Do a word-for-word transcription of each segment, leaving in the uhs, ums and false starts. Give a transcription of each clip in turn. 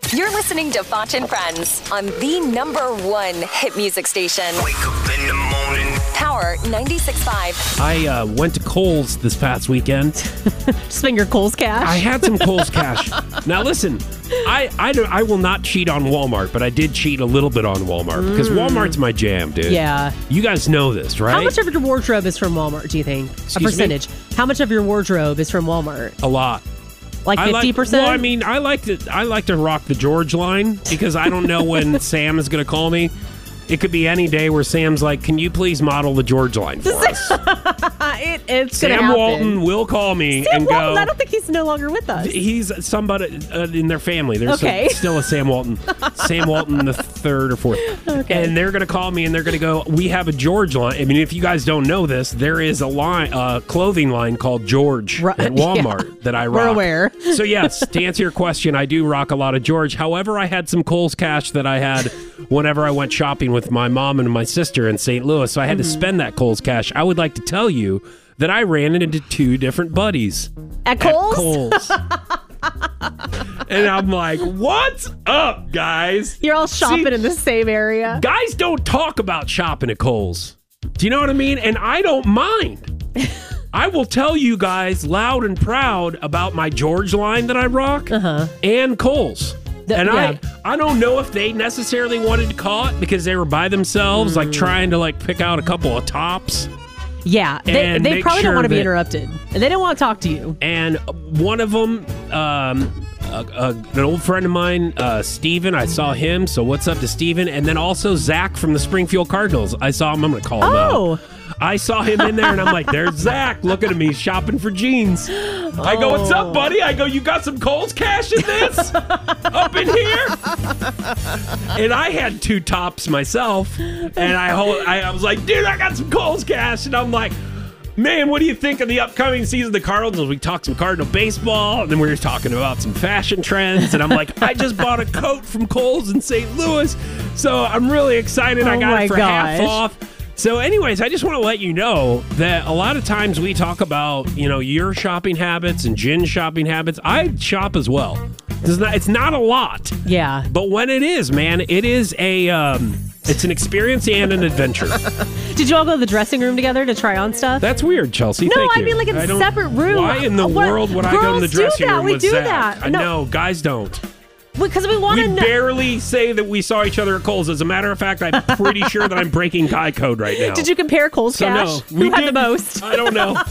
You're listening to Foch and Friends on the number one hit music station. Wake up in the morning. Power ninety-six point five. I uh, went to Kohl's this past weekend. Spend your Kohl's cash? I had some Kohl's cash. Now listen, I I, don't, I will not cheat on Walmart, but I did cheat a little bit on Walmart because mm. Walmart's my jam, dude. Yeah. You guys know this, right? How much of your wardrobe is from Walmart, do you think? Excuse a percentage. Me? How much of your wardrobe is from Walmart? A lot. Like fifty percent? Like, well, I mean, I like to I like to rock the George line because I don't know when Sam is going to call me. It could be any day where Sam's like, "Can you please model the George line for us?" it, it's Sam gonna happen. Walton will call me Sam and Walton, go. I don't think he's no longer with us. He's somebody uh, in their family. There's okay. some, still a Sam Walton, Sam Walton the third or fourth, okay. and they're gonna call me and they're gonna go, "We have a George line." I mean, if you guys don't know this, there is a line, uh, clothing line called George right. at Walmart yeah. that I rock. We're aware. So yes, to answer your question, I do rock a lot of George. However, I had some Kohl's cash that I had whenever I went shopping with my mom and my sister in Saint Louis, so I had mm-hmm. to spend that Kohl's cash. I would like to tell you that I ran into two different buddies at Kohl's. At Kohl's. And I'm like, what's up, guys? You're all shopping See, in the same area. Guys don't talk about shopping at Kohl's. Do you know what I mean? And I don't mind. I will tell you guys loud and proud about my George line that I rock uh-huh. and Kohl's. The, and yeah. I, I don't know if they necessarily wanted to call it because they were by themselves, mm. like trying to like pick out a couple of tops. Yeah, they, they probably sure don't want to be that, interrupted. And they don't want to talk to you. And one of them, um, uh, uh, an old friend of mine, uh, Steven, I saw him. So what's up to Steven? And then also Zach from the Springfield Cardinals. I saw him. I'm going to call him oh. out. I saw him in there, and I'm like, there's Zach looking at me shopping for jeans. I go, what's up, buddy? I go, you got some Kohl's cash in this? Up in here? And I had two tops myself, and I, hold, I, I was like, dude, I got some Kohl's cash. And I'm like, man, what do you think of the upcoming season of the Cardinals? We talked some Cardinal baseball, and then we were talking about some fashion trends, and I'm like, I just bought a coat from Kohl's in Saint Louis, so I'm really excited. Oh I got it for gosh. half off. So anyways, I just want to let you know that a lot of times we talk about, you know, your shopping habits and Jin's shopping habits. I shop as well. It's not, it's not a lot. Yeah. But when it is, man, it is a, um, it's an experience and an adventure. Did you all go to the dressing room together to try on stuff? That's weird, Chelsea. No, Thank I you. mean like in a separate room. Why in the what? world would I Girls go in the dressing do that. room we with do Zach? that. I no. know, guys don't. Because we want We to know. barely say that we saw each other at Kohl's. As a matter of fact, I'm pretty sure that I'm breaking guy code right now. Did you compare Kohl's so cash? No, Who we had didn't. the most? I don't know.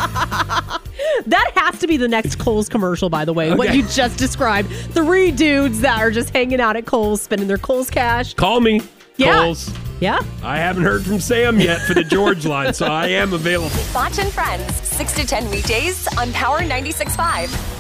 That has to be the next Kohl's commercial, by the way. Okay. What you just described. Three dudes that are just hanging out at Kohl's, spending their Kohl's cash. Call me, Yeah. Kohl's. Yeah. I haven't heard from Sam yet for the George line, so I am available. Foch and Friends, six to ten weekdays on Power ninety-six point five.